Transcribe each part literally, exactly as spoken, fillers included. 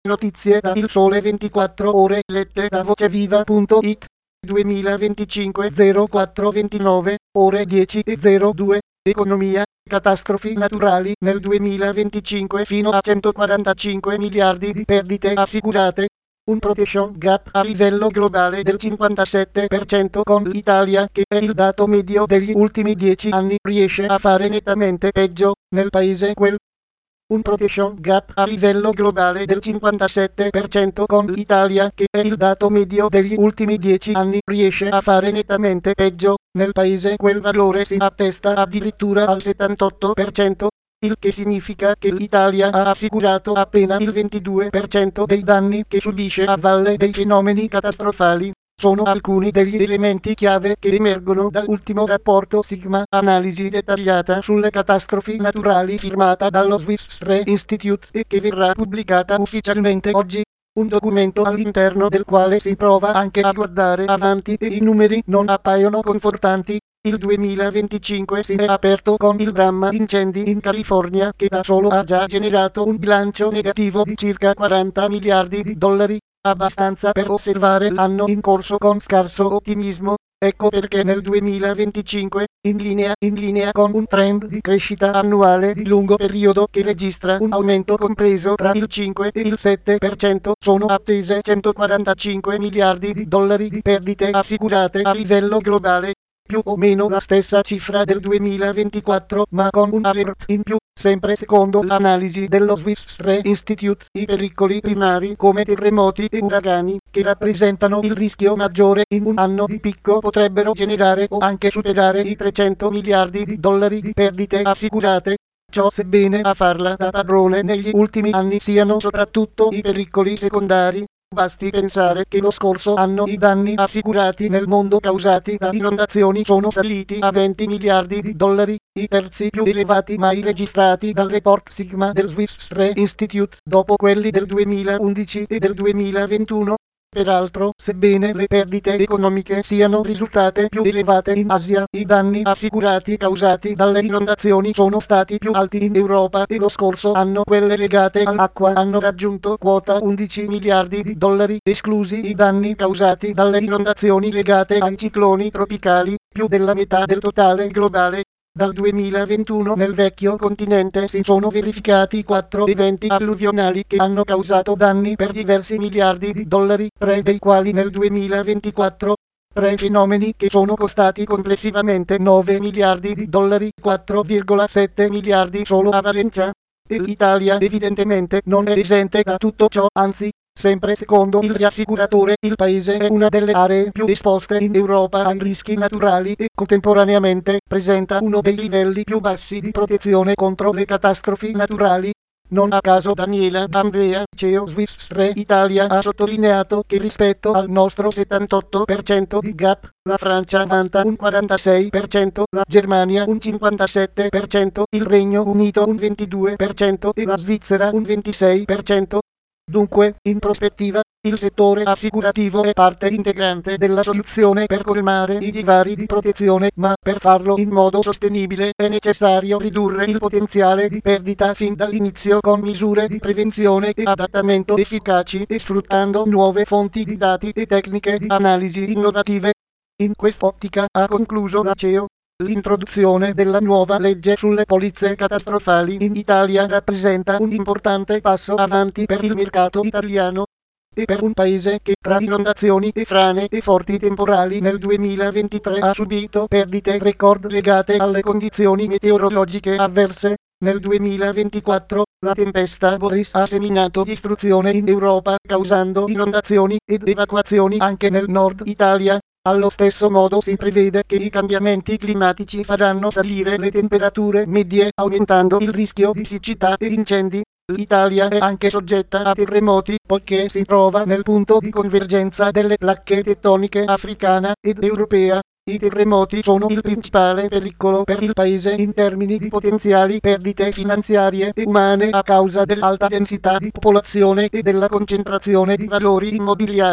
Notizie da Il Sole ventiquattro Ore lette da voceviva punto it. duemilaventicinque zero quattro ventinove, ore dieci e zero due. Economia, catastrofi naturali nel duemilaventicinque fino a centoquarantacinque miliardi di perdite assicurate. Un protection gap a livello globale del cinquantasette per cento con l'Italia, che è il dato medio degli ultimi dieci anni, riesce a fare nettamente peggio nel paese quel. Un protection gap a livello globale del cinquantasette per cento con l'Italia, che è il dato medio degli ultimi dieci anni, riesce a fare nettamente peggio nel paese quel valore si attesta addirittura al settantotto per cento, il che significa che l'Italia ha assicurato appena il ventidue per cento dei danni che subisce a valle dei fenomeni catastrofali. Sono alcuni degli elementi chiave che emergono dall'ultimo rapporto Sigma, analisi dettagliata sulle catastrofi naturali firmata dallo Swiss Re Institute e che verrà pubblicata ufficialmente oggi. Un documento all'interno del quale si prova anche a guardare avanti e i numeri non appaiono confortanti. Il duemilaventicinque si è aperto con il dramma incendi in California, che da solo ha già generato un bilancio negativo di circa quaranta miliardi di dollari. Abbastanza per osservare l'anno in corso con scarso ottimismo. Ecco perché nel duemilaventicinque, in linea, in linea con un trend di crescita annuale di lungo periodo che registra un aumento compreso tra il cinque e il sette per cento, sono attese centoquarantacinque miliardi di dollari di perdite assicurate a livello globale. Più o meno la stessa cifra del duemilaventiquattro, ma con un alert in più. Sempre secondo l'analisi dello Swiss Re Institute, i pericoli primari come terremoti e uragani, che rappresentano il rischio maggiore in un anno di picco, potrebbero generare o anche superare i trecento miliardi di dollari di perdite assicurate. Ciò sebbene a farla da padrone negli ultimi anni siano soprattutto i pericoli secondari. Basti pensare che lo scorso anno i danni assicurati nel mondo causati da inondazioni sono saliti a venti miliardi di dollari, i terzi più elevati mai registrati dal report Sigma del Swiss Re Institute, dopo quelli del duemilaundici e del duemilaventuno. Peraltro, sebbene le perdite economiche siano risultate più elevate in Asia, i danni assicurati causati dalle inondazioni sono stati più alti in Europa e lo scorso anno quelle legate all'acqua hanno raggiunto quota undici miliardi di dollari, esclusi i danni causati dalle inondazioni legate ai cicloni tropicali, più della metà del totale globale. Dal duemilaventuno nel vecchio continente si sono verificati quattro eventi alluvionali che hanno causato danni per diversi miliardi di dollari, tre dei quali nel duemilaventiquattro. Tre fenomeni che sono costati complessivamente nove miliardi di dollari, quattro virgola sette miliardi solo a Valencia. E l'Italia evidentemente non è esente da tutto ciò, anzi, sempre secondo il riassicuratore, il paese è una delle aree più esposte in Europa ai rischi naturali e contemporaneamente presenta uno dei livelli più bassi di protezione contro le catastrofi naturali. Non a caso Daniela D'Andrea, C E O Swiss Re Italia, ha sottolineato che rispetto al nostro settantotto per cento di gap, la Francia vanta un quarantasei per cento, la Germania un cinquantasette per cento, il Regno Unito un ventidue per cento e la Svizzera un ventisei per cento. Dunque, in prospettiva, il settore assicurativo è parte integrante della soluzione per colmare i divari di protezione, ma per farlo in modo sostenibile è necessario ridurre il potenziale di perdita fin dall'inizio con misure di prevenzione e adattamento efficaci e sfruttando nuove fonti di dati e tecniche di analisi innovative. In quest'ottica, ha concluso la C E O, l'introduzione della nuova legge sulle polizze catastrofali in Italia rappresenta un importante passo avanti per il mercato italiano e per un paese che tra inondazioni e frane e forti temporali nel duemilaventitré ha subito perdite record legate alle condizioni meteorologiche avverse. Nel duemilaventiquattro, la tempesta Boris ha seminato distruzione in Europa, causando inondazioni ed evacuazioni anche nel nord Italia. Allo stesso modo si prevede che i cambiamenti climatici faranno salire le temperature medie, aumentando il rischio di siccità e incendi. L'Italia è anche soggetta a terremoti, poiché si trova nel punto di convergenza delle placche tettoniche africana ed europea. I terremoti sono il principale pericolo per il paese in termini di potenziali perdite finanziarie e umane a causa dell'alta densità di popolazione e della concentrazione di valori immobiliari.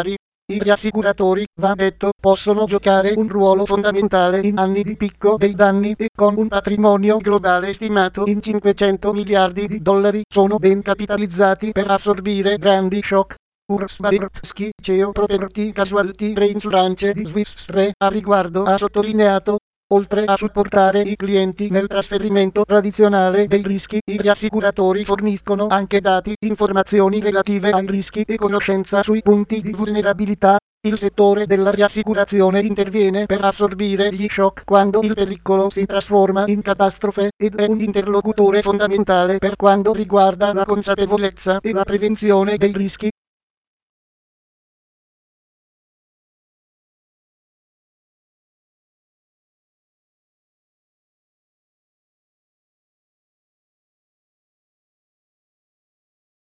I riassicuratori, va detto, possono giocare un ruolo fondamentale in anni di picco dei danni e con un patrimonio globale stimato in cinquecento miliardi di dollari sono ben capitalizzati per assorbire grandi shock. Urs Bayersky, C E O Property Casualty Reinsurance di Swiss Re, a riguardo ha sottolineato: oltre a supportare i clienti nel trasferimento tradizionale dei rischi, i riassicuratori forniscono anche dati, informazioni relative ai rischi e conoscenza sui punti di vulnerabilità. Il settore della riassicurazione interviene per assorbire gli shock quando il pericolo si trasforma in catastrofe ed è un interlocutore fondamentale per quanto riguarda la consapevolezza e la prevenzione dei rischi.